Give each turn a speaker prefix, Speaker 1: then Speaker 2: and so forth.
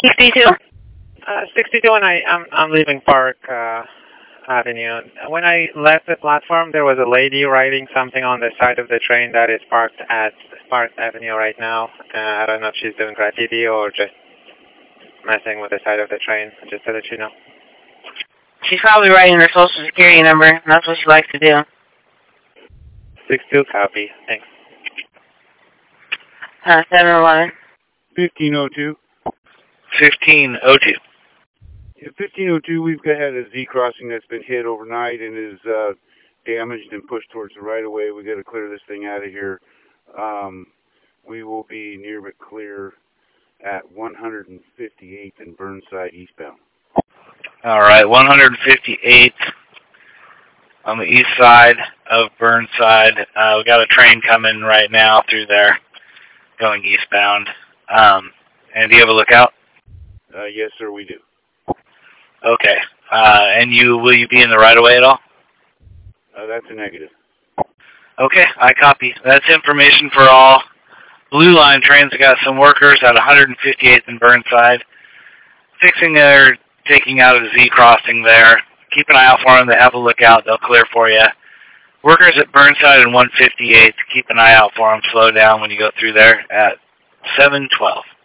Speaker 1: 62?
Speaker 2: 62, and I'm leaving Park Avenue. When I left the platform, there was a lady writing something on the side of the train that is parked at Park Avenue right now. I don't know if she's doing graffiti or just messing with the side of the train, just to let you know.
Speaker 1: She's probably writing her social security number. That's what she likes to do.
Speaker 2: 62, copy. Thanks.
Speaker 1: 711.
Speaker 3: 1502.
Speaker 4: 1502.
Speaker 3: Yeah, 1502, we've had a Z crossing that's been hit overnight and is damaged and pushed towards the right-of-way. We got to clear this thing out of here. We will be near but clear at 158th and Burnside eastbound.
Speaker 4: All right, 158 on the east side of Burnside. We got a train coming right now through there, going eastbound. And do you have a lookout?
Speaker 3: Yes, sir, we do.
Speaker 4: Okay. And will you be in the right-of-way at all?
Speaker 3: That's a negative.
Speaker 4: Okay, I copy. That's information for all Blue Line trains. We got some workers at 158th and Burnside fixing or taking out a Z crossing there. Keep an eye out for them. They have a lookout. They'll clear for you. Workers at Burnside and 158th, keep an eye out for them. Slow down when you go through there at 712.